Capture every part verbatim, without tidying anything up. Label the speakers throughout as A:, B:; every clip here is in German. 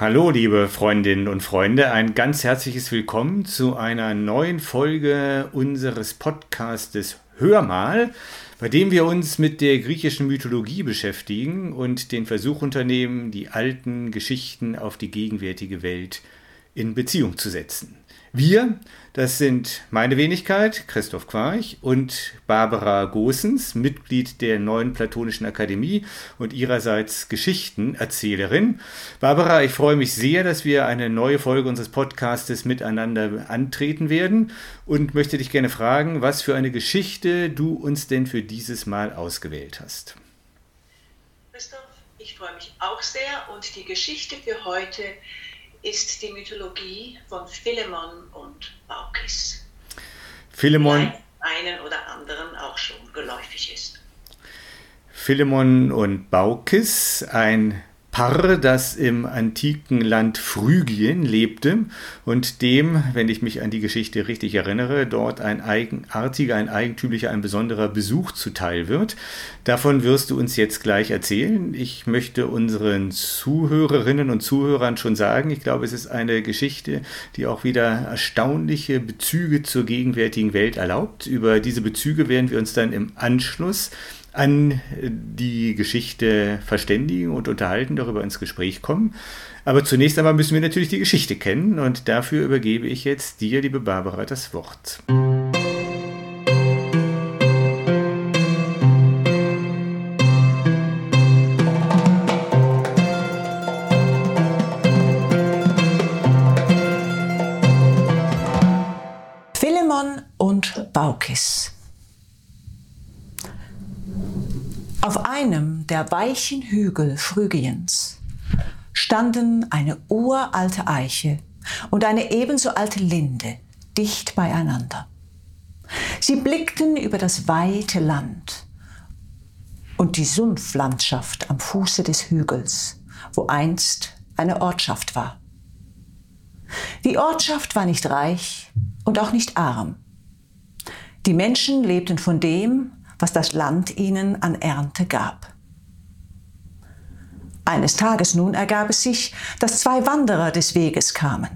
A: Hallo, liebe Freundinnen und Freunde, ein ganz herzliches Willkommen zu einer neuen Folge unseres Podcastes Hör mal, bei dem wir uns mit der griechischen Mythologie beschäftigen und den Versuch unternehmen, die alten Geschichten auf die gegenwärtige Welt in Beziehung zu setzen. Wir, das sind meine Wenigkeit, Christoph Quarch, und Barbara Goossens, Mitglied der Neuen Platonischen Akademie und ihrerseits Geschichtenerzählerin. Barbara, ich freue mich sehr, dass wir eine neue Folge unseres Podcastes miteinander antreten werden und möchte dich gerne fragen, was für eine Geschichte du uns denn für dieses Mal ausgewählt hast.
B: Christoph, ich freue mich auch sehr und die Geschichte für heute ist die Mythologie von Philemon und Baukis.
A: Philemon,
B: einen oder anderen auch schon geläufig ist.
A: Philemon und Baukis, ein Paar, das im antiken Land Phrygien lebte und dem, wenn ich mich an die Geschichte richtig erinnere, dort ein eigenartiger, ein eigentümlicher, ein besonderer Besuch zuteil wird. Davon wirst du uns jetzt gleich erzählen. Ich möchte unseren Zuhörerinnen und Zuhörern schon sagen, ich glaube, es ist eine Geschichte, die auch wieder erstaunliche Bezüge zur gegenwärtigen Welt erlaubt. Über diese Bezüge werden wir uns dann im Anschluss an die Geschichte verständigen und unterhalten, darüber ins Gespräch kommen. Aber zunächst einmal müssen wir natürlich die Geschichte kennen und dafür übergebe ich jetzt dir, liebe Barbara, das Wort.
C: Philemon und Baukis. Auf einem der weichen Hügel Phrygiens standen eine uralte Eiche und eine ebenso alte Linde dicht beieinander. Sie blickten über das weite Land und die Sumpflandschaft am Fuße des Hügels, wo einst eine Ortschaft war. Die Ortschaft war nicht reich und auch nicht arm. Die Menschen lebten von dem, was das Land ihnen an Ernte gab. Eines Tages nun ergab es sich, dass zwei Wanderer des Weges kamen.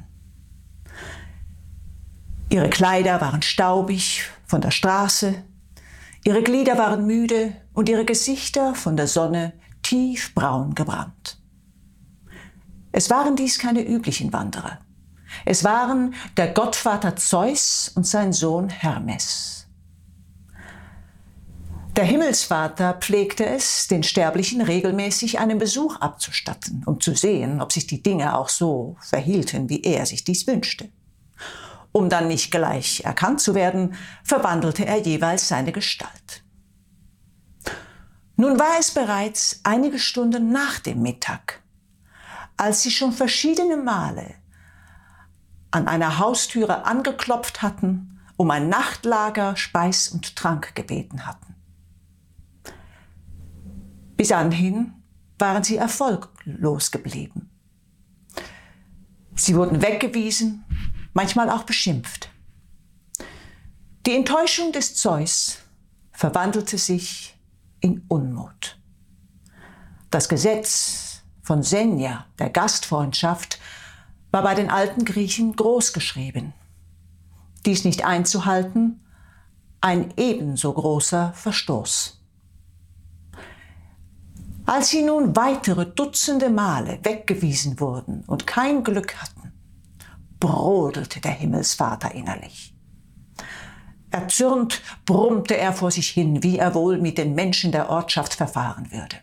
C: Ihre Kleider waren staubig von der Straße, ihre Glieder waren müde und ihre Gesichter von der Sonne tiefbraun gebrannt. Es waren dies keine üblichen Wanderer. Es waren der Gottvater Zeus und sein Sohn Hermes. Der Himmelsvater pflegte es, den Sterblichen regelmäßig einen Besuch abzustatten, um zu sehen, ob sich die Dinge auch so verhielten, wie er sich dies wünschte. Um dann nicht gleich erkannt zu werden, verwandelte er jeweils seine Gestalt. Nun war es bereits einige Stunden nach dem Mittag, als sie schon verschiedene Male an einer Haustüre angeklopft hatten, um ein Nachtlager, Speis und Trank gebeten hatten. Bis anhin waren sie erfolglos geblieben. Sie wurden weggewiesen, manchmal auch beschimpft. Die Enttäuschung des Zeus verwandelte sich in Unmut. Das Gesetz von Xenia, der Gastfreundschaft, war bei den alten Griechen großgeschrieben. Dies nicht einzuhalten, ein ebenso großer Verstoß. Als sie nun weitere Dutzende Male weggewiesen wurden und kein Glück hatten, brodelte der Himmelsvater innerlich. Erzürnt brummte er vor sich hin, wie er wohl mit den Menschen der Ortschaft verfahren würde.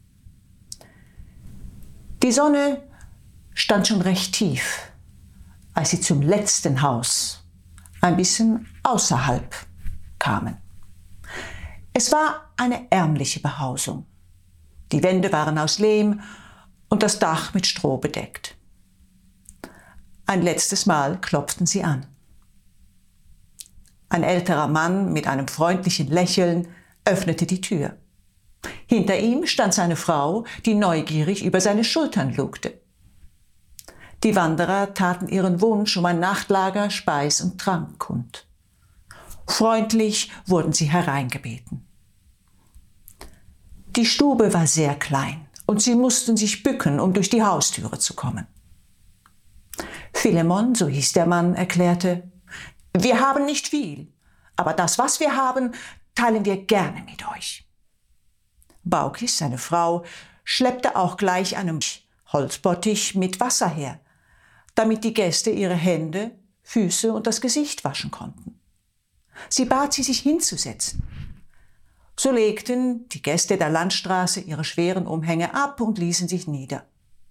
C: Die Sonne stand schon recht tief, als sie zum letzten Haus, ein bisschen außerhalb, kamen. Es war eine ärmliche Behausung. Die Wände waren aus Lehm und das Dach mit Stroh bedeckt. Ein letztes Mal klopften sie an. Ein älterer Mann mit einem freundlichen Lächeln öffnete die Tür. Hinter ihm stand seine Frau, die neugierig über seine Schultern lugte. Die Wanderer taten ihren Wunsch um ein Nachtlager, Speis und Trank kund. Freundlich wurden sie hereingebeten. Die Stube war sehr klein und sie mussten sich bücken, um durch die Haustüre zu kommen. Philemon, so hieß der Mann, erklärte: Wir haben nicht viel, aber das, was wir haben, teilen wir gerne mit euch. Baukis, seine Frau, schleppte auch gleich einen Holzbottich mit Wasser her, damit die Gäste ihre Hände, Füße und das Gesicht waschen konnten. Sie bat sie, sich hinzusetzen. So legten die Gäste der Landstraße ihre schweren Umhänge ab und ließen sich nieder.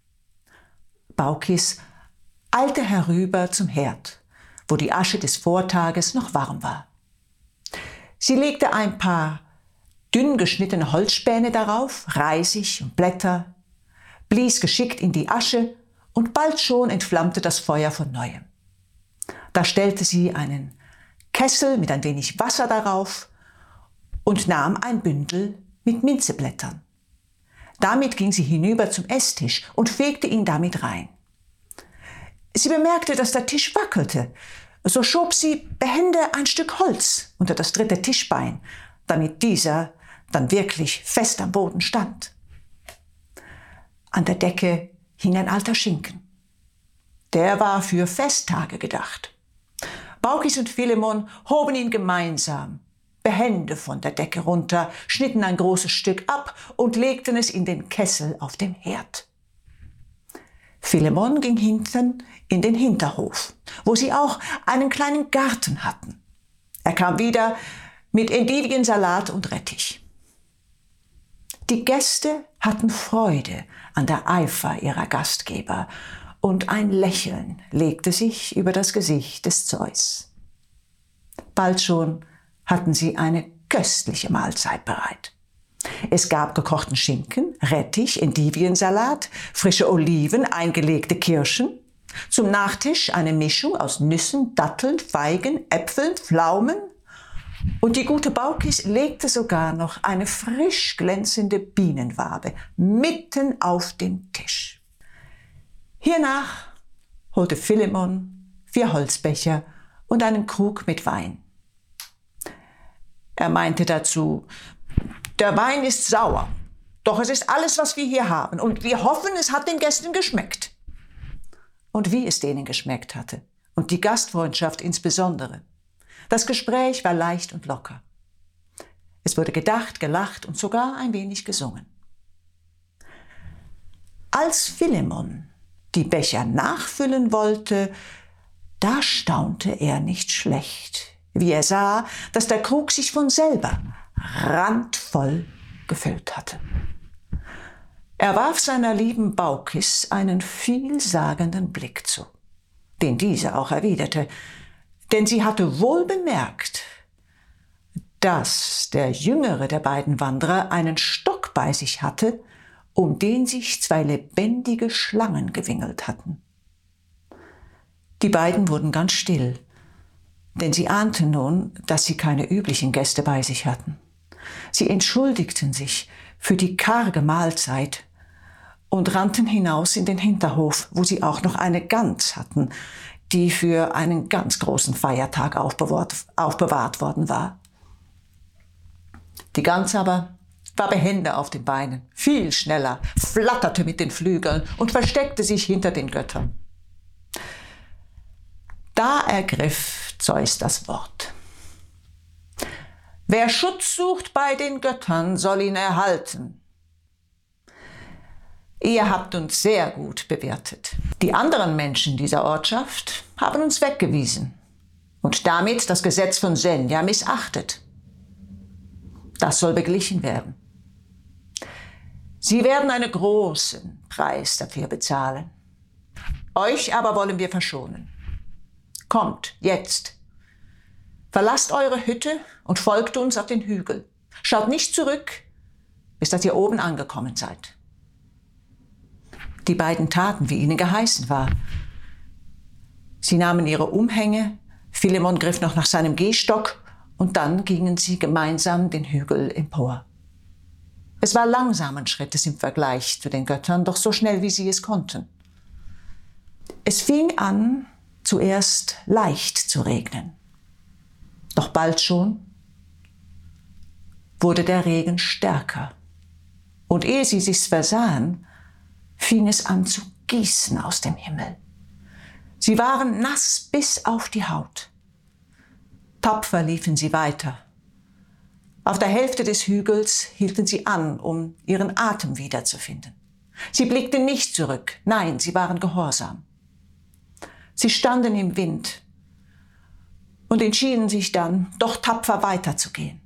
C: Baukis eilte herüber zum Herd, wo die Asche des Vortages noch warm war. Sie legte ein paar dünn geschnittene Holzspäne darauf, Reisig und Blätter, blies geschickt in die Asche und bald schon entflammte das Feuer von neuem. Da stellte sie einen Kessel mit ein wenig Wasser darauf und nahm ein Bündel mit Minzeblättern. Damit ging sie hinüber zum Esstisch und fegte ihn damit rein. Sie bemerkte, dass der Tisch wackelte. So schob sie behende ein Stück Holz unter das dritte Tischbein, damit dieser dann wirklich fest am Boden stand. An der Decke hing ein alter Schinken. Der war für Festtage gedacht. Baukis und Philemon hoben ihn gemeinsam behende von der Decke runter, schnitten ein großes Stück ab und legten es in den Kessel auf dem Herd. Philemon ging hinten in den Hinterhof, wo sie auch einen kleinen Garten hatten. Er kam wieder mit Endiviensalat und Rettich. Die Gäste hatten Freude an der Eifer ihrer Gastgeber und ein Lächeln legte sich über das Gesicht des Zeus. Bald schon hatten sie eine köstliche Mahlzeit bereit. Es gab gekochten Schinken, Rettich, Endiviensalat, frische Oliven, eingelegte Kirschen. Zum Nachtisch eine Mischung aus Nüssen, Datteln, Feigen, Äpfeln, Pflaumen. Und die gute Baukis legte sogar noch eine frisch glänzende Bienenwabe mitten auf den Tisch. Hiernach holte Philemon vier Holzbecher und einen Krug mit Wein. Er meinte dazu: Der Wein ist sauer, doch es ist alles, was wir hier haben, und wir hoffen, es hat den Gästen geschmeckt. Und wie es denen geschmeckt hatte, und die Gastfreundschaft insbesondere. Das Gespräch war leicht und locker. Es wurde gedacht, gelacht und sogar ein wenig gesungen. Als Philemon die Becher nachfüllen wollte, da staunte er nicht schlecht, wie er sah, dass der Krug sich von selber randvoll gefüllt hatte. Er warf seiner lieben Baukis einen vielsagenden Blick zu, den diese auch erwiderte, denn sie hatte wohl bemerkt, dass der jüngere der beiden Wanderer einen Stock bei sich hatte, um den sich zwei lebendige Schlangen gewingelt hatten. Die beiden wurden ganz still, denn sie ahnten nun, dass sie keine üblichen Gäste bei sich hatten. Sie entschuldigten sich für die karge Mahlzeit und rannten hinaus in den Hinterhof, wo sie auch noch eine Gans hatten, die für einen ganz großen Feiertag aufbewahrt, aufbewahrt worden war. Die Gans aber war behende auf den Beinen, viel schneller, flatterte mit den Flügeln und versteckte sich hinter den Göttern. Da ergriff Zeus das Wort. Wer Schutz sucht bei den Göttern, soll ihn erhalten. Ihr habt uns sehr gut bewirtet. Die anderen Menschen dieser Ortschaft haben uns weggewiesen und damit das Gesetz von Senja missachtet. Das soll beglichen werden. Sie werden einen großen Preis dafür bezahlen. Euch aber wollen wir verschonen. Kommt, jetzt. Verlasst eure Hütte und folgt uns auf den Hügel. Schaut nicht zurück, bis dass ihr oben angekommen seid. Die beiden taten, wie ihnen geheißen war. Sie nahmen ihre Umhänge, Philemon griff noch nach seinem Gehstock und dann gingen sie gemeinsam den Hügel empor. Es war langsamen Schrittes im Vergleich zu den Göttern, doch so schnell, wie sie es konnten. Es fing an, zuerst leicht zu regnen. Doch bald schon wurde der Regen stärker. Und ehe sie sich's versahen, fing es an zu gießen aus dem Himmel. Sie waren nass bis auf die Haut. Tapfer liefen sie weiter. Auf der Hälfte des Hügels hielten sie an, um ihren Atem wiederzufinden. Sie blickten nicht zurück, nein, sie waren gehorsam. Sie standen im Wind und entschieden sich dann, doch tapfer weiterzugehen.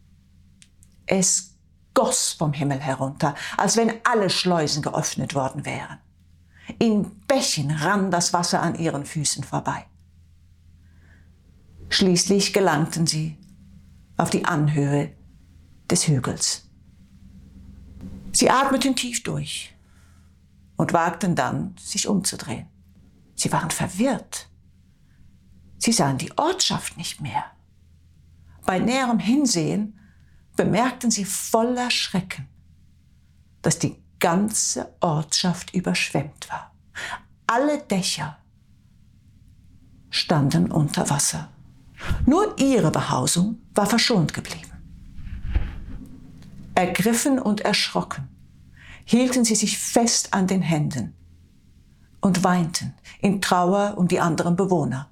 C: Es goss vom Himmel herunter, als wenn alle Schleusen geöffnet worden wären. In Bächen rann das Wasser an ihren Füßen vorbei. Schließlich gelangten sie auf die Anhöhe des Hügels. Sie atmeten tief durch und wagten dann, sich umzudrehen. Sie waren verwirrt. Sie sahen die Ortschaft nicht mehr. Bei näherem Hinsehen bemerkten sie voller Schrecken, dass die ganze Ortschaft überschwemmt war. Alle Dächer standen unter Wasser. Nur ihre Behausung war verschont geblieben. Ergriffen und erschrocken hielten sie sich fest an den Händen und weinten in Trauer um die anderen Bewohner.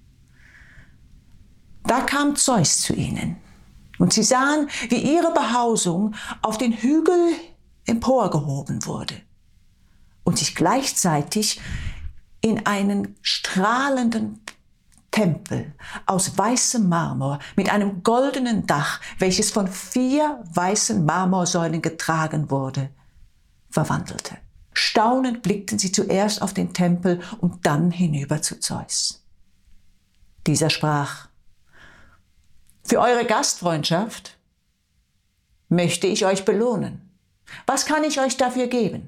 C: Da kam Zeus zu ihnen und sie sahen, wie ihre Behausung auf den Hügel emporgehoben wurde und sich gleichzeitig in einen strahlenden Tempel aus weißem Marmor mit einem goldenen Dach, welches von vier weißen Marmorsäulen getragen wurde, verwandelte. Staunend blickten sie zuerst auf den Tempel und dann hinüber zu Zeus. Dieser sprach: Für eure Gastfreundschaft möchte ich euch belohnen. Was kann ich euch dafür geben?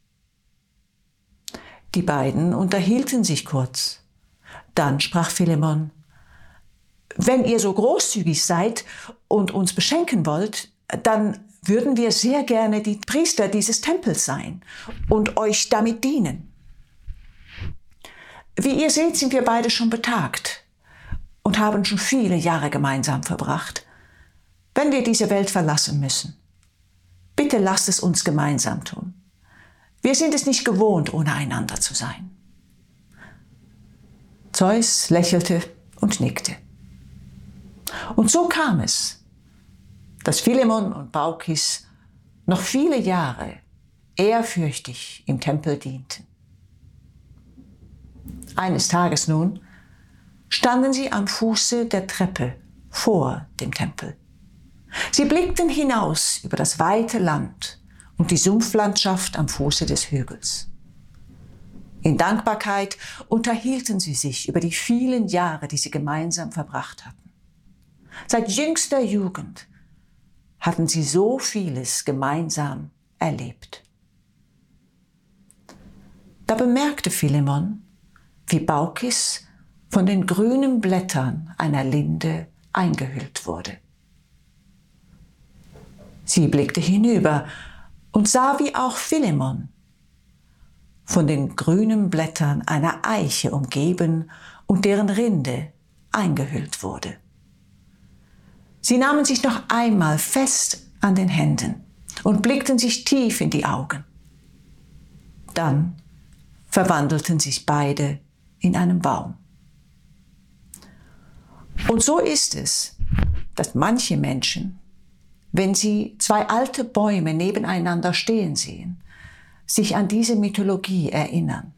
C: Die beiden unterhielten sich kurz. Dann sprach Philemon: Wenn ihr so großzügig seid und uns beschenken wollt, dann würden wir sehr gerne die Priester dieses Tempels sein und euch damit dienen. Wie ihr seht, sind wir beide schon betagt und haben schon viele Jahre gemeinsam verbracht. Wenn wir diese Welt verlassen müssen, bitte lasst es uns gemeinsam tun. Wir sind es nicht gewohnt, ohne einander zu sein. Zeus lächelte und nickte. Und so kam es, dass Philemon und Baukis noch viele Jahre ehrfürchtig im Tempel dienten. Eines Tages nun standen sie am Fuße der Treppe vor dem Tempel. Sie blickten hinaus über das weite Land und die Sumpflandschaft am Fuße des Hügels. In Dankbarkeit unterhielten sie sich über die vielen Jahre, die sie gemeinsam verbracht hatten. Seit jüngster Jugend hatten sie so vieles gemeinsam erlebt. Da bemerkte Philemon, wie Baukis von den grünen Blättern einer Linde eingehüllt wurde. Sie blickte hinüber und sah, wie auch Philemon von den grünen Blättern einer Eiche umgeben und deren Rinde eingehüllt wurde. Sie nahmen sich noch einmal fest an den Händen und blickten sich tief in die Augen. Dann verwandelten sich beide in einen Baum. Und so ist es, dass manche Menschen, wenn sie zwei alte Bäume nebeneinander stehen sehen, sich an diese Mythologie erinnern.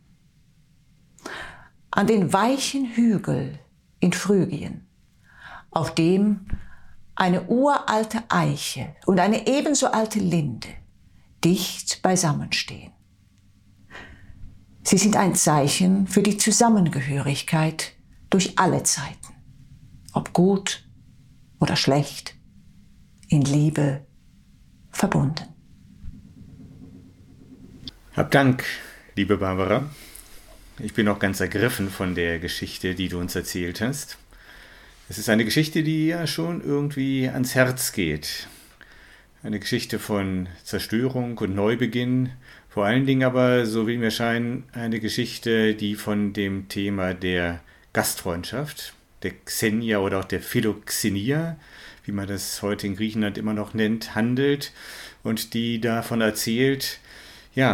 C: An den weichen Hügel in Phrygien, auf dem eine uralte Eiche und eine ebenso alte Linde dicht beisammenstehen. Sie sind ein Zeichen für die Zusammengehörigkeit durch alle Zeiten, ob gut oder schlecht, in Liebe verbunden.
A: Hab Dank, liebe Barbara. Ich bin auch ganz ergriffen von der Geschichte, die du uns erzählt hast. Es ist eine Geschichte, die ja schon irgendwie ans Herz geht. Eine Geschichte von Zerstörung und Neubeginn. Vor allen Dingen aber, so wie mir scheint, eine Geschichte, die von dem Thema der Gastfreundschaft, der Xenia oder auch der Philoxenia, wie man das heute in Griechenland immer noch nennt, handelt und die davon erzählt, ja,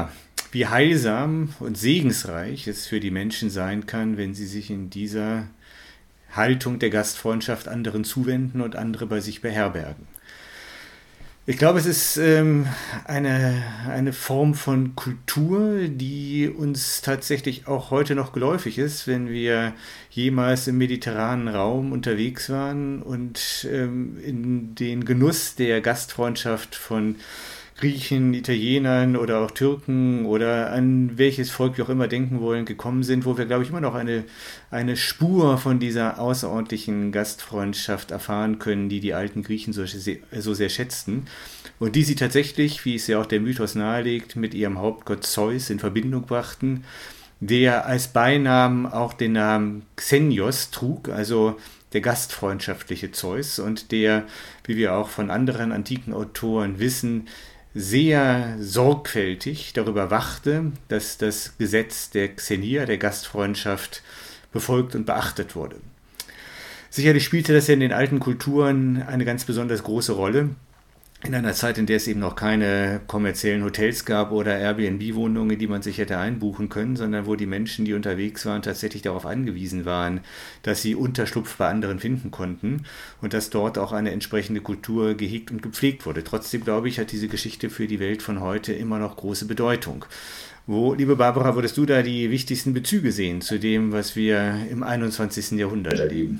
A: wie heilsam und segensreich es für die Menschen sein kann, wenn sie sich in dieser Haltung der Gastfreundschaft anderen zuwenden und andere bei sich beherbergen. Ich glaube, es ist ähm, eine, eine Form von Kultur, die uns tatsächlich auch heute noch geläufig ist, wenn wir jemals im mediterranen Raum unterwegs waren und ähm, in den Genuss der Gastfreundschaft von Griechen, Italienern oder auch Türken oder an welches Volk wir auch immer denken wollen, gekommen sind, wo wir, glaube ich, immer noch eine, eine Spur von dieser außerordentlichen Gastfreundschaft erfahren können, die die alten Griechen so, so sehr schätzten und die sie tatsächlich, wie es ja auch der Mythos nahelegt, mit ihrem Hauptgott Zeus in Verbindung brachten, der als Beinamen auch den Namen Xenios trug, also der gastfreundschaftliche Zeus, und der, wie wir auch von anderen antiken Autoren wissen, sehr sorgfältig darüber wachte, dass das Gesetz der Xenia, der Gastfreundschaft, befolgt und beachtet wurde. Sicherlich spielte das ja in den alten Kulturen eine ganz besonders große Rolle. In einer Zeit, in der es eben noch keine kommerziellen Hotels gab oder Airbnb-Wohnungen, die man sich hätte einbuchen können, sondern wo die Menschen, die unterwegs waren, tatsächlich darauf angewiesen waren, dass sie Unterschlupf bei anderen finden konnten und dass dort auch eine entsprechende Kultur gehegt und gepflegt wurde. Trotzdem, glaube ich, hat diese Geschichte für die Welt von heute immer noch große Bedeutung. Wo, liebe Barbara, würdest du da die wichtigsten Bezüge sehen zu dem, was wir im einundzwanzigsten Jahrhundert erleben?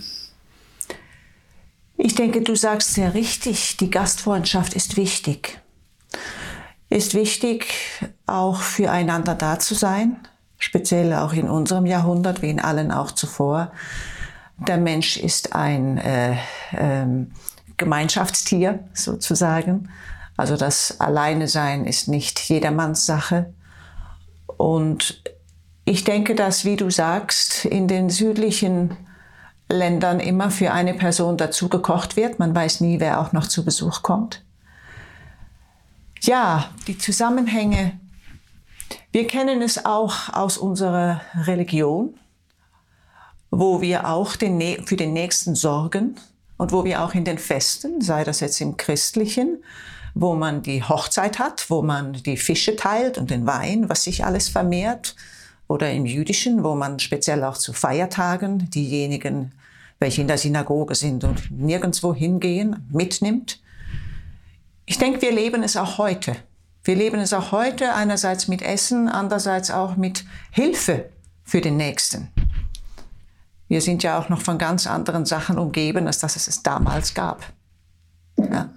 C: Ich denke, du sagst sehr richtig, die Gastfreundschaft ist wichtig. Ist wichtig, auch füreinander da zu sein, speziell auch in unserem Jahrhundert, wie in allen auch zuvor. Der Mensch ist ein äh, äh, Gemeinschaftstier sozusagen. Also das Alleine-Sein ist nicht jedermanns Sache. Und ich denke, dass, wie du sagst, in den südlichen Ländern immer für eine Person dazu gekocht wird. Man weiß nie, wer auch noch zu Besuch kommt. Ja, die Zusammenhänge. Wir kennen es auch aus unserer Religion, wo wir auch den, für den Nächsten sorgen und wo wir auch in den Festen, sei das jetzt im Christlichen, wo man die Hochzeit hat, wo man die Fische teilt und den Wein, was sich alles vermehrt, oder im Jüdischen, wo man speziell auch zu Feiertagen diejenigen, welche in der Synagoge sind und nirgendwo hingehen, mitnimmt. Ich denke, wir leben es auch heute. Wir leben es auch heute einerseits mit Essen, andererseits auch mit Hilfe für den Nächsten. Wir sind ja auch noch von ganz anderen Sachen umgeben, als dass es es damals gab. Ja.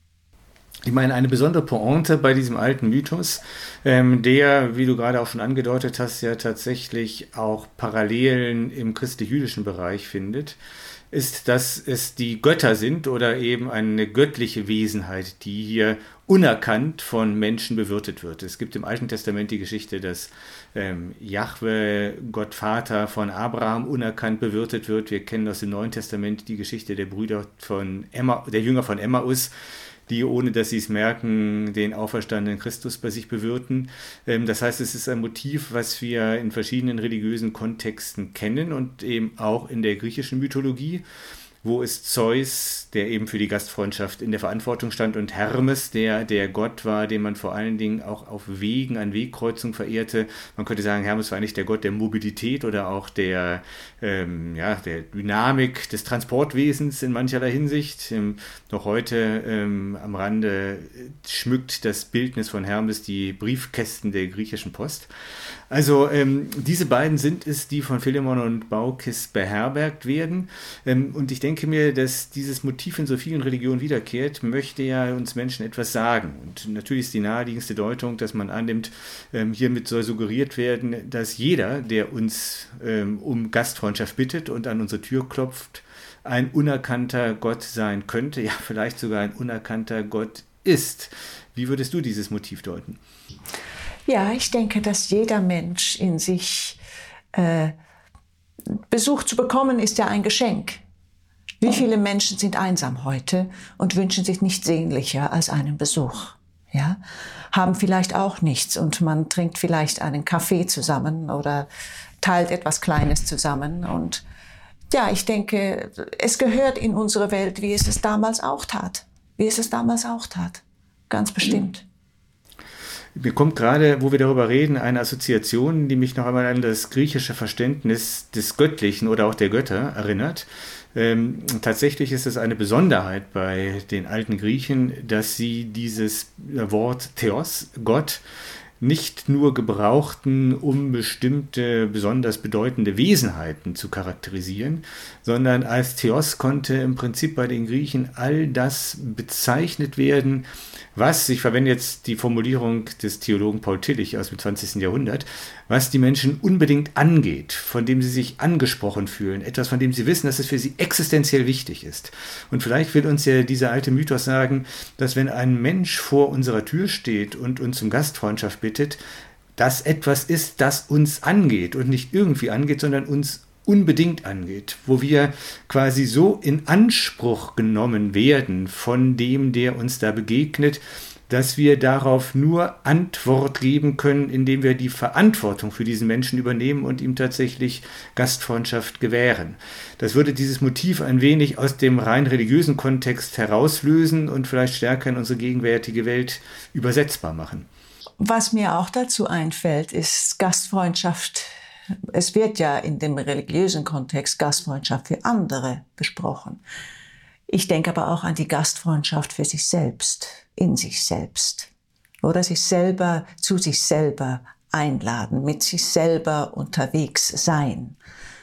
A: Ich meine, eine besondere Pointe bei diesem alten Mythos, ähm, der, wie du gerade auch schon angedeutet hast, ja tatsächlich auch Parallelen im christlich-jüdischen Bereich findet, ist, dass es die Götter sind oder eben eine göttliche Wesenheit, die hier unerkannt von Menschen bewirtet wird. Es gibt im Alten Testament die Geschichte, dass ähm, Jahwe, Gott Vater von Abraham, unerkannt bewirtet wird. Wir kennen aus dem Neuen Testament die Geschichte der Brüder von Emma, der Jünger von Emmaus, die, ohne dass sie es merken, den auferstandenen Christus bei sich bewirten. Das heißt, es ist ein Motiv, was wir in verschiedenen religiösen Kontexten kennen und eben auch in der griechischen Mythologie, wo es Zeus, der eben für die Gastfreundschaft in der Verantwortung stand, und Hermes, der der Gott war, den man vor allen Dingen auch auf Wegen, an Wegkreuzungen verehrte. Man könnte sagen, Hermes war eigentlich der Gott der Mobilität oder auch der, ähm, ja, der Dynamik des Transportwesens in mancherlei Hinsicht. Ähm, noch heute ähm, am Rande schmückt das Bildnis von Hermes die Briefkästen der griechischen Post. Also ähm, diese beiden sind es, die von Philemon und Baukis beherbergt werden. Ähm, und ich denke mir, dass dieses Motiv in so vielen Religionen wiederkehrt, möchte ja uns Menschen etwas sagen. Und natürlich ist die naheliegendste Deutung, dass man annimmt, ähm, hiermit soll suggeriert werden, dass jeder, der uns ähm, um Gastfreundschaft bittet und an unsere Tür klopft, ein unerkannter Gott sein könnte, ja vielleicht sogar ein unerkannter Gott ist. Wie würdest du dieses Motiv deuten?
C: Ja, ich denke, dass jeder Mensch in sich äh, Besuch zu bekommen, ist ja ein Geschenk. Wie viele Menschen sind einsam heute und wünschen sich nichts sehnlicher als einen Besuch? Ja? Haben vielleicht auch nichts und man trinkt vielleicht einen Kaffee zusammen oder teilt etwas Kleines zusammen. Und ja, ich denke, es gehört in unsere Welt, wie es es damals auch tat. Wie es es damals auch tat. Ganz bestimmt.
A: Mir kommt gerade, wo wir darüber reden, eine Assoziation, die mich noch einmal an das griechische Verständnis des Göttlichen oder auch der Götter erinnert. Ähm, tatsächlich ist es eine Besonderheit bei den alten Griechen, dass sie dieses Wort Theos, Gott, nicht nur gebrauchten, um bestimmte besonders bedeutende Wesenheiten zu charakterisieren, sondern als Theos konnte im Prinzip bei den Griechen all das bezeichnet werden, was, ich verwende jetzt die Formulierung des Theologen Paul Tillich aus dem zwanzigsten Jahrhundert, was die Menschen unbedingt angeht, von dem sie sich angesprochen fühlen, etwas, von dem sie wissen, dass es für sie existenziell wichtig ist. Und vielleicht will uns ja dieser alte Mythos sagen, dass wenn ein Mensch vor unserer Tür steht und uns um Gastfreundschaft bittet, das etwas ist, das uns angeht und nicht irgendwie angeht, sondern uns unbedingt angeht, wo wir quasi so in Anspruch genommen werden von dem, der uns da begegnet, dass wir darauf nur Antwort geben können, indem wir die Verantwortung für diesen Menschen übernehmen und ihm tatsächlich Gastfreundschaft gewähren. Das würde dieses Motiv ein wenig aus dem rein religiösen Kontext herauslösen und vielleicht stärker in unsere gegenwärtige Welt übersetzbar machen.
C: Was mir auch dazu einfällt, ist Gastfreundschaft. Es wird ja in dem religiösen Kontext Gastfreundschaft für andere besprochen. Ich denke aber auch an die Gastfreundschaft für sich selbst, in sich selbst. Oder sich selber zu sich selber einladen, mit sich selber unterwegs sein.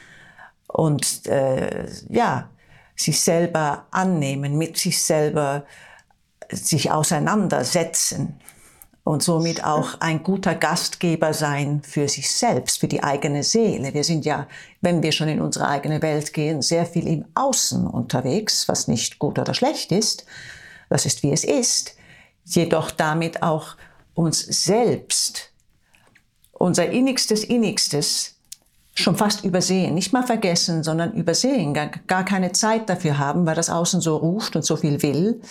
C: Und äh, ja, sich selber annehmen, mit sich selber sich auseinandersetzen. Und somit auch ein guter Gastgeber sein für sich selbst, für die eigene Seele. Wir sind ja, wenn wir schon in unsere eigene Welt gehen, sehr viel im Außen unterwegs, was nicht gut oder schlecht ist. Das ist, wie es ist. Jedoch damit auch uns selbst, unser innigstes Innigstes, schon fast übersehen. Nicht mal vergessen, sondern übersehen. Gar, gar keine Zeit dafür haben, weil das Außen so ruft und so viel will,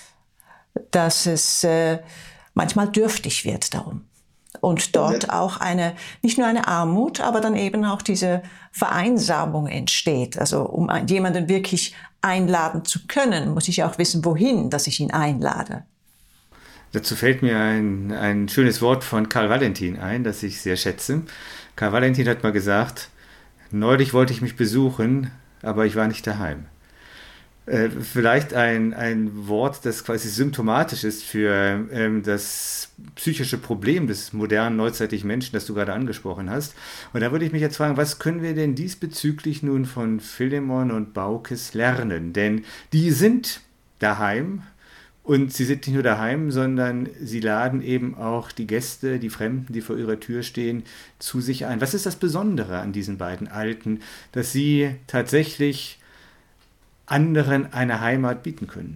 C: dass es Äh, manchmal dürftig wird darum. Und dort auch eine, nicht nur eine Armut, aber dann eben auch diese Vereinsamung entsteht. Also um jemanden wirklich einladen zu können, muss ich auch wissen, wohin, dass ich ihn einlade.
A: Dazu fällt mir ein, ein schönes Wort von Karl Valentin ein, das ich sehr schätze. Karl Valentin hat mal gesagt, neulich wollte ich mich besuchen, aber ich war nicht daheim. Äh, vielleicht ein, ein Wort, das quasi symptomatisch ist für ähm, das psychische Problem des modernen, neuzeitlichen Menschen, das du gerade angesprochen hast. Und da würde ich mich jetzt fragen, was können wir denn diesbezüglich nun von Philemon und Baukes lernen? Denn die sind daheim und sie sind nicht nur daheim, sondern sie laden eben auch die Gäste, die Fremden, die vor ihrer Tür stehen, zu sich ein. Was ist das Besondere an diesen beiden Alten, dass sie tatsächlich anderen eine Heimat bieten können?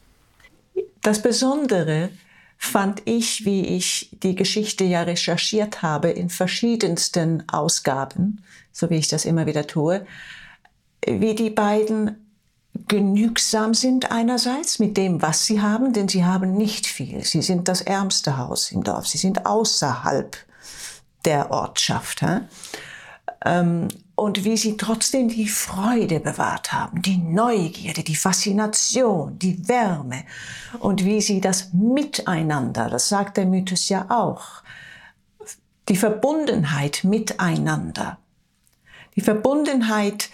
C: Das Besondere fand ich, wie ich die Geschichte ja recherchiert habe in verschiedensten Ausgaben, so wie ich das immer wieder tue, wie die beiden genügsam sind einerseits mit dem, was sie haben, denn sie haben nicht viel. Sie sind das ärmste Haus im Dorf. Sie sind außerhalb der Ortschaft. Hä? Ähm, Und wie sie trotzdem die Freude bewahrt haben, die Neugierde, die Faszination, die Wärme. Und wie sie das Miteinander, das sagt der Mythos ja auch, die Verbundenheit miteinander. Die Verbundenheit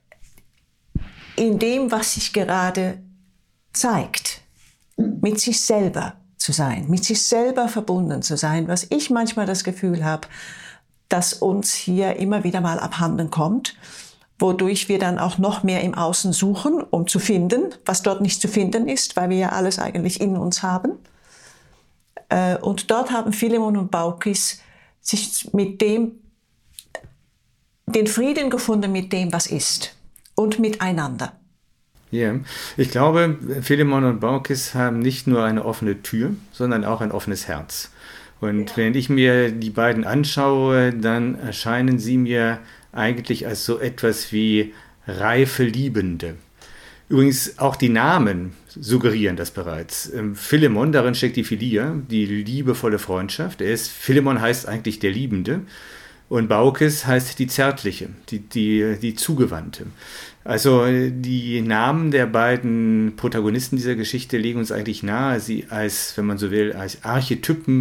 C: in dem, was sich gerade zeigt. Mit sich selber zu sein, mit sich selber verbunden zu sein, was ich manchmal das Gefühl habe, das uns hier immer wieder mal abhanden kommt, wodurch wir dann auch noch mehr im Außen suchen, um zu finden, was dort nicht zu finden ist, weil wir ja alles eigentlich in uns haben. Und dort haben Philemon und Baukis sich mit dem, den Frieden gefunden mit dem, was ist und miteinander.
A: Ja, ich glaube, Philemon und Baukis haben nicht nur eine offene Tür, sondern auch ein offenes Herz. Und ja. Wenn ich mir die beiden anschaue, dann erscheinen sie mir eigentlich als so etwas wie reife Liebende. Übrigens auch die Namen suggerieren das bereits. Philemon, darin steckt die Philia, die liebevolle Freundschaft. Er ist, Philemon heißt eigentlich der Liebende und Baukis heißt die Zärtliche, die, die, die Zugewandte. Also die Namen der beiden Protagonisten dieser Geschichte legen uns eigentlich nahe, sie als, wenn man so will, als Archetypen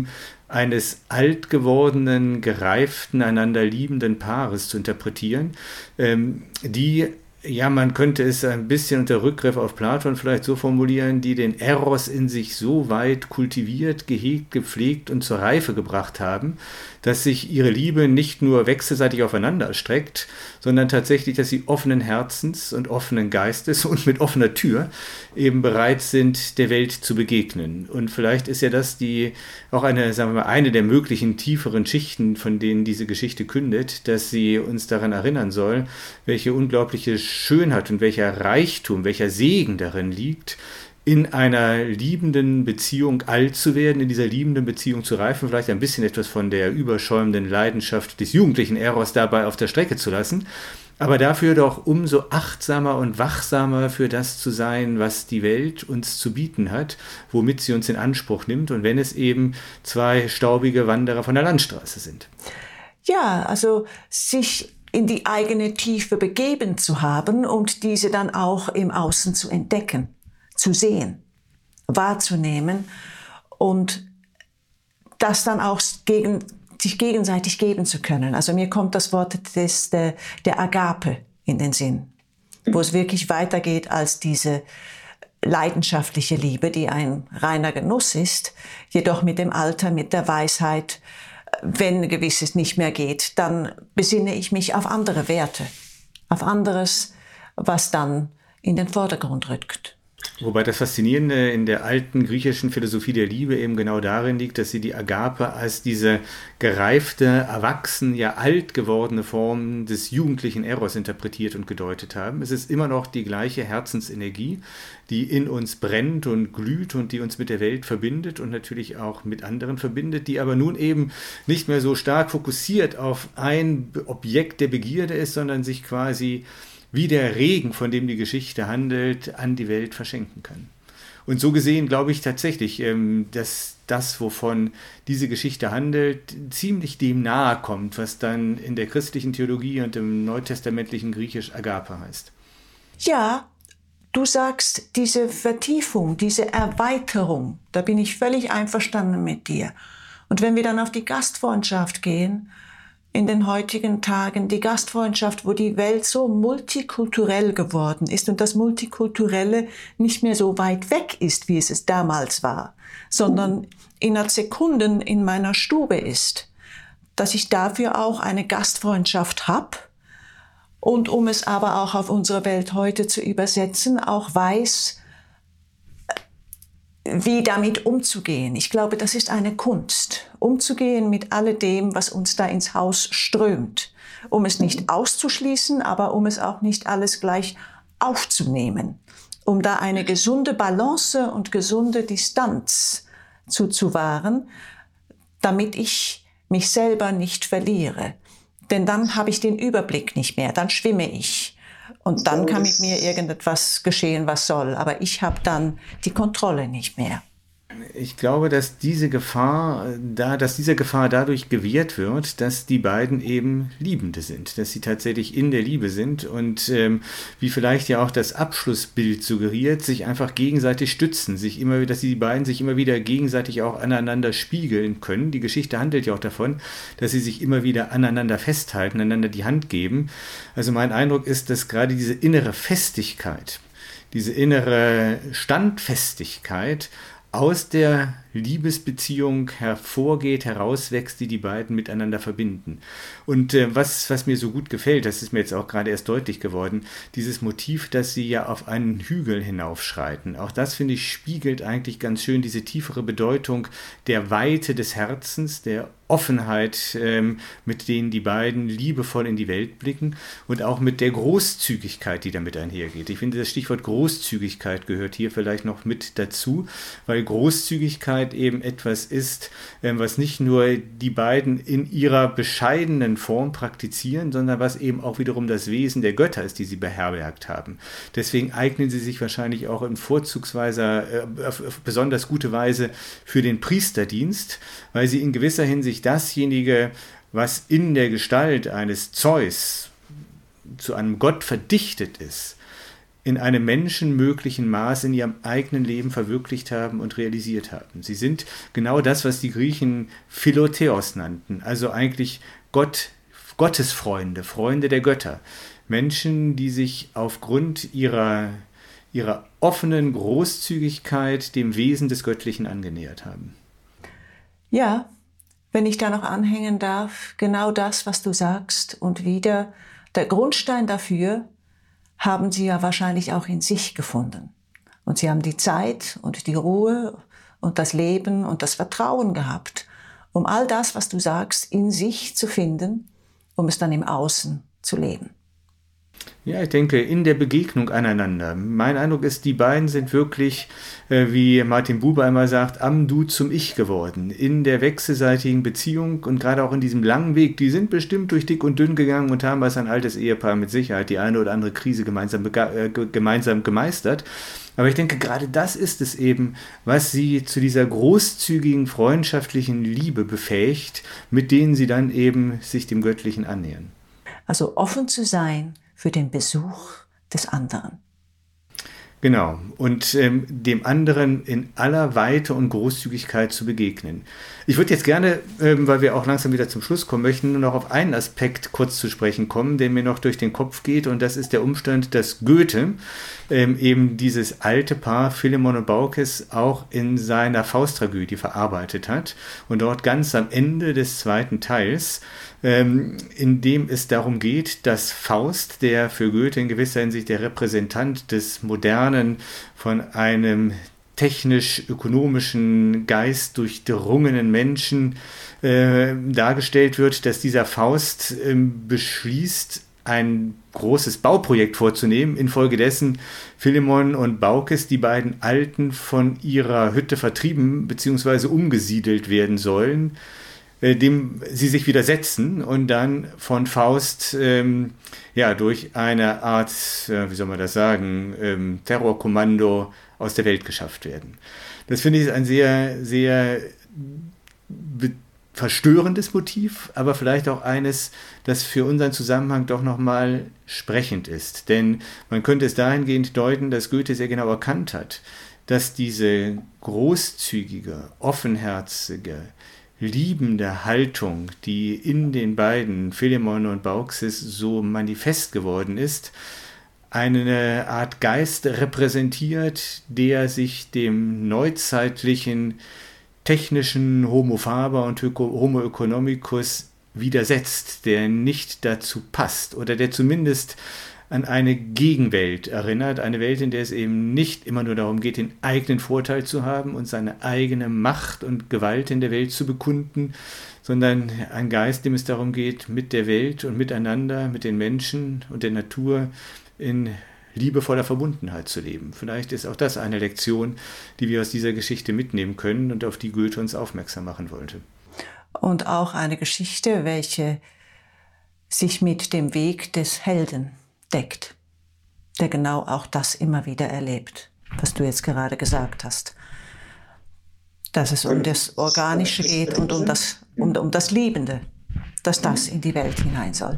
A: eines alt gewordenen, gereiften, einander liebenden Paares zu interpretieren, ähm, die, ja, man könnte es ein bisschen unter Rückgriff auf Platon vielleicht so formulieren, die den Eros in sich so weit kultiviert, gehegt, gepflegt und zur Reife gebracht haben, dass sich ihre Liebe nicht nur wechselseitig aufeinander erstreckt, sondern tatsächlich, dass sie offenen Herzens und offenen Geistes und mit offener Tür eben bereit sind, der Welt zu begegnen. Und vielleicht ist ja das die auch eine, sagen wir mal, eine der möglichen tieferen Schichten, von denen diese Geschichte kündet, dass sie uns daran erinnern soll, welche unglaubliche Schönheit und welcher Reichtum, welcher Segen darin liegt, in einer liebenden Beziehung alt zu werden, in dieser liebenden Beziehung zu reifen, vielleicht ein bisschen etwas von der überschäumenden Leidenschaft des jugendlichen Eros dabei auf der Strecke zu lassen, aber dafür doch umso achtsamer und wachsamer für das zu sein, was die Welt uns zu bieten hat, womit sie uns in Anspruch nimmt, und wenn es eben zwei staubige Wanderer von der Landstraße sind.
C: Ja, also sich in die eigene Tiefe begeben zu haben und diese dann auch im Außen zu entdecken, zu sehen, wahrzunehmen und das dann auch gegen, sich gegenseitig geben zu können. Also mir kommt das Wort des, der, der Agape in den Sinn, wo es wirklich weitergeht als diese leidenschaftliche Liebe, die ein reiner Genuss ist, jedoch mit dem Alter, mit der Weisheit, wenn Gewisses nicht mehr geht, dann besinne ich mich auf andere Werte, auf anderes, was dann in den Vordergrund rückt.
A: Wobei das Faszinierende in der alten griechischen Philosophie der Liebe eben genau darin liegt, dass sie die Agape als diese gereifte, erwachsen, ja alt gewordene Form des jugendlichen Eros interpretiert und gedeutet haben. Es ist immer noch die gleiche Herzensenergie, die in uns brennt und glüht und die uns mit der Welt verbindet und natürlich auch mit anderen verbindet, die aber nun eben nicht mehr so stark fokussiert auf ein Objekt der Begierde ist, sondern sich quasi wie der Regen, von dem die Geschichte handelt, an die Welt verschenken kann. Und so gesehen glaube ich tatsächlich, dass das, wovon diese Geschichte handelt, ziemlich dem nahe kommt, was dann in der christlichen Theologie und im neutestamentlichen Griechisch Agape heißt.
C: Ja, du sagst diese Vertiefung, diese Erweiterung, da bin ich völlig einverstanden mit dir. Und wenn wir dann auf die Gastfreundschaft gehen, in den heutigen Tagen, die Gastfreundschaft, wo die Welt so multikulturell geworden ist und das Multikulturelle nicht mehr so weit weg ist, wie es es damals war, sondern in einer Sekunde in meiner Stube ist, dass ich dafür auch eine Gastfreundschaft habe und um es aber auch auf unsere Welt heute zu übersetzen, auch weiß, wie damit umzugehen. Ich glaube, das ist eine Kunst, umzugehen mit alledem, was uns da ins Haus strömt, um es nicht auszuschließen, aber um es auch nicht alles gleich aufzunehmen, um da eine gesunde Balance und gesunde Distanz zuzuwahren, damit ich mich selber nicht verliere. Denn dann habe ich den Überblick nicht mehr, dann schwimme ich. Und dann kann mit mir irgendetwas geschehen, was soll. Aber ich habe dann die Kontrolle nicht mehr.
A: Ich glaube, dass diese Gefahr, da, dass dieser Gefahr dadurch gewährt wird, dass die beiden eben Liebende sind, dass sie tatsächlich in der Liebe sind und ähm, wie vielleicht ja auch das Abschlussbild suggeriert, sich einfach gegenseitig stützen, sich immer, dass die beiden sich immer wieder gegenseitig auch aneinander spiegeln können. Die Geschichte handelt ja auch davon, dass sie sich immer wieder aneinander festhalten, einander die Hand geben. Also mein Eindruck ist, dass gerade diese innere Festigkeit, diese innere Standfestigkeit aus der Liebesbeziehung hervorgeht, herauswächst, die die beiden miteinander verbinden. Und äh, was, was mir so gut gefällt, das ist mir jetzt auch gerade erst deutlich geworden, dieses Motiv, dass sie ja auf einen Hügel hinaufschreiten. Auch das, finde ich, spiegelt eigentlich ganz schön diese tiefere Bedeutung der Weite des Herzens, der Offenheit, ähm, mit denen die beiden liebevoll in die Welt blicken und auch mit der Großzügigkeit, die damit einhergeht. Ich finde, das Stichwort Großzügigkeit gehört hier vielleicht noch mit dazu, weil Großzügigkeit eben etwas ist, ähm, was nicht nur die beiden in ihrer bescheidenen Form praktizieren, sondern was eben auch wiederum das Wesen der Götter ist, die sie beherbergt haben. Deswegen eignen sie sich wahrscheinlich auch in vorzugsweise, äh, auf, auf besonders gute Weise für den Priesterdienst, weil sie in gewisser Hinsicht dasjenige, was in der Gestalt eines Zeus zu einem Gott verdichtet ist, in einem menschenmöglichen Maß in ihrem eigenen Leben verwirklicht haben und realisiert haben. Sie sind genau das, was die Griechen Philotheos nannten, also eigentlich Gott, Gottesfreunde, Freunde der Götter. Menschen, die sich aufgrund ihrer, ihrer offenen Großzügigkeit dem Wesen des Göttlichen angenähert haben.
C: Ja, wenn ich da noch anhängen darf, genau das, was du sagst, und wieder der Grundstein dafür haben sie ja wahrscheinlich auch in sich gefunden. Und sie haben die Zeit und die Ruhe und das Leben und das Vertrauen gehabt, um all das, was du sagst, in sich zu finden, um es dann im Außen zu leben.
A: Ja, ich denke, in der Begegnung aneinander. Mein Eindruck ist, die beiden sind wirklich, äh, wie Martin Buber immer sagt, am Du zum Ich geworden. In der wechselseitigen Beziehung und gerade auch in diesem langen Weg. Die sind bestimmt durch dick und dünn gegangen und haben als ein altes Ehepaar mit Sicherheit die eine oder andere Krise gemeinsam, äh, gemeinsam gemeistert. Aber ich denke, gerade das ist es eben, was sie zu dieser großzügigen, freundschaftlichen Liebe befähigt, mit denen sie dann eben sich dem Göttlichen annähern.
C: Also offen zu sein für den Besuch des anderen.
A: Genau, und ähm, dem anderen in aller Weite und Großzügigkeit zu begegnen. Ich würde jetzt gerne, ähm, weil wir auch langsam wieder zum Schluss kommen möchten, nur noch auf einen Aspekt kurz zu sprechen kommen, der mir noch durch den Kopf geht, und das ist der Umstand, dass Goethe ähm, eben dieses alte Paar Philemon und Baukis auch in seiner Fausttragödie verarbeitet hat und dort ganz am Ende des zweiten Teils, ähm, in dem es darum geht, dass Faust, der für Goethe in gewisser Hinsicht der Repräsentant des modernen, von einem technisch-ökonomischen Geist durchdrungenen Menschen äh, dargestellt wird, dass dieser Faust äh, beschließt, ein großes Bauprojekt vorzunehmen, infolgedessen Philemon und Baukis, die beiden Alten, von ihrer Hütte vertrieben bzw. umgesiedelt werden sollen, äh, dem sie sich widersetzen und dann von Faust ähm, ja, durch eine Art, äh, wie soll man das sagen, ähm, Terrorkommando aus der Welt geschafft werden. Das finde ich ein sehr, sehr verstörendes Motiv, aber vielleicht auch eines, das für unseren Zusammenhang doch nochmal sprechend ist. Denn man könnte es dahingehend deuten, dass Goethe sehr genau erkannt hat, dass diese großzügige, offenherzige, liebende Haltung, die in den beiden Philemon und Baukis so manifest geworden ist, eine Art Geist repräsentiert, der sich dem neuzeitlichen technischen Homo faber und Homo economicus widersetzt, der nicht dazu passt oder der zumindest an eine Gegenwelt erinnert, eine Welt, in der es eben nicht immer nur darum geht, den eigenen Vorteil zu haben und seine eigene Macht und Gewalt in der Welt zu bekunden, sondern ein Geist, dem es darum geht, mit der Welt und miteinander, mit den Menschen und der Natur in liebevoller Verbundenheit zu leben. Vielleicht ist auch das eine Lektion, die wir aus dieser Geschichte mitnehmen können und auf die Goethe uns aufmerksam machen wollte.
C: Und auch eine Geschichte, welche sich mit dem Weg des Helden deckt, der genau auch das immer wieder erlebt, was du jetzt gerade gesagt hast. Dass es um das Organische geht und um das, um, um das Liebende, dass das in die Welt hinein soll.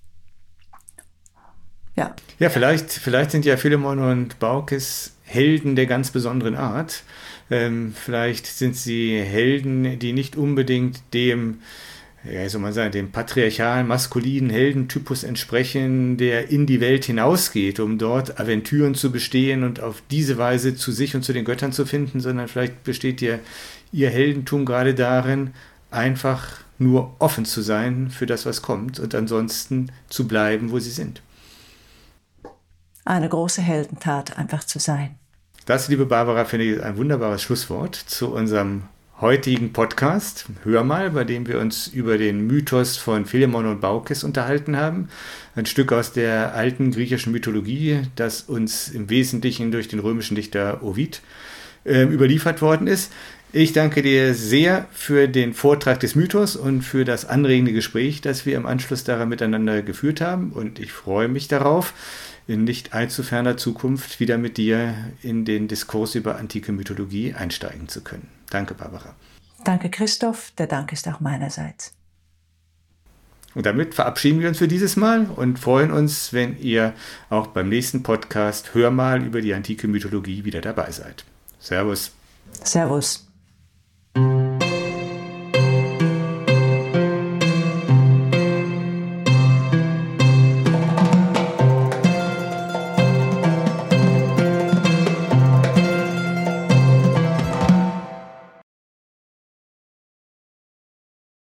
C: Ja,
A: ja vielleicht, vielleicht sind ja Philemon und Baukis Helden der ganz besonderen Art. Ähm, vielleicht sind sie Helden, die nicht unbedingt dem, ja, wie soll man sagen, dem patriarchalen, maskulinen Heldentypus entsprechen, der in die Welt hinausgeht, um dort Aventüren zu bestehen und auf diese Weise zu sich und zu den Göttern zu finden, sondern vielleicht besteht ihr, ihr Heldentum gerade darin, einfach nur offen zu sein für das, was kommt und ansonsten zu bleiben, wo sie sind.
C: Eine große Heldentat, einfach zu sein.
A: Das, liebe Barbara, finde ich ein wunderbares Schlusswort zu unserem heutigen Podcast, Hör mal, bei dem wir uns über den Mythos von Philemon und Baukis unterhalten haben. Ein Stück aus der alten griechischen Mythologie, das uns im Wesentlichen durch den römischen Dichter Ovid äh, überliefert worden ist. Ich danke dir sehr für den Vortrag des Mythos und für das anregende Gespräch, das wir im Anschluss daran miteinander geführt haben. Und ich freue mich darauf, in nicht allzu ferner Zukunft wieder mit dir in den Diskurs über antike Mythologie einsteigen zu können. Danke, Barbara.
C: Danke, Christoph. Der Dank ist auch meinerseits.
A: Und damit verabschieden wir uns für dieses Mal und freuen uns, wenn ihr auch beim nächsten Podcast Hör mal über die antike Mythologie wieder dabei seid. Servus.
C: Servus.